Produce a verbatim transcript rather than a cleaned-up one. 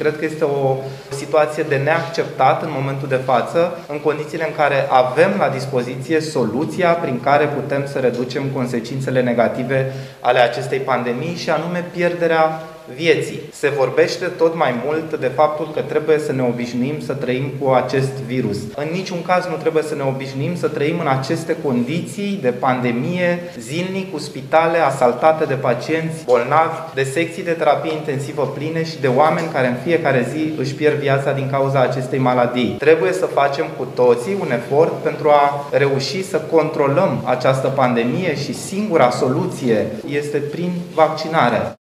cred că este o situație de neacceptat în momentul de față, în condițiile în care avem la dispoziție soluția prin care putem să reducem consecințele negative ale acestei pandemii, și anume pierderea vieții. Se vorbește tot mai mult de faptul că trebuie să ne obișnuim să trăim cu acest virus. În niciun caz nu trebuie să ne obișnuim să trăim în aceste condiții de pandemie, zilnic, cu spitale asaltate de pacienți bolnavi, de secții de terapie intensivă pline și de oameni care în fiecare zi își pierd viața din cauza acestei maladii. Trebuie să facem cu toții un efort pentru a reuși să controlăm această pandemie și singura soluție este prin vaccinare.